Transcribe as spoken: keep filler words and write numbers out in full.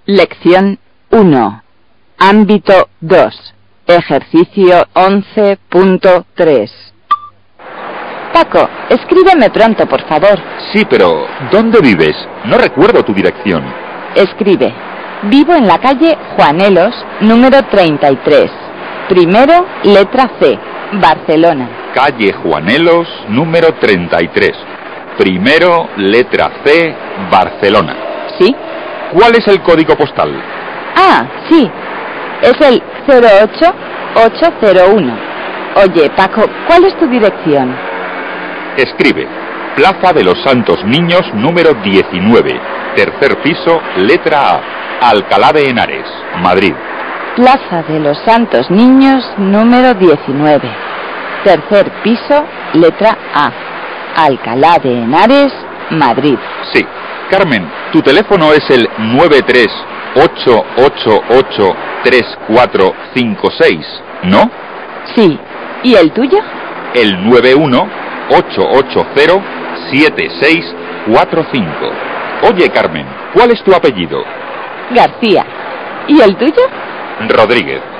Lección uno. Ámbito dos. Ejercicio once punto tres. Paco, escríbeme pronto, por favor. Sí, pero ¿dónde vives? No recuerdo tu dirección. Escribe. Vivo en la calle Juanelos, número treinta y tres. Primero, letra C, Barcelona. Calle Juanelos, número treinta y tres. Primero, letra C, Barcelona. ¿Sí? ¿Cuál es el código postal? Ah, sí. Es el cero ocho ocho cero uno. Oye, Paco, ¿cuál es tu dirección? Escribe. Plaza de los Santos Niños, número diecinueve. Tercer piso, letra A. Alcalá de Henares, Madrid. Plaza de los Santos Niños, número diecinueve. Tercer piso, letra A. Alcalá de Henares, Madrid. Sí. Carmen, tu teléfono es el nueve tres ocho ocho ocho tres cuatro cinco seis, ¿no? Sí. ¿Y el tuyo? El nueve uno ocho ocho cero siete seis cuatro cinco. Oye, Carmen, ¿cuál es tu apellido? García. ¿Y el tuyo? Rodríguez.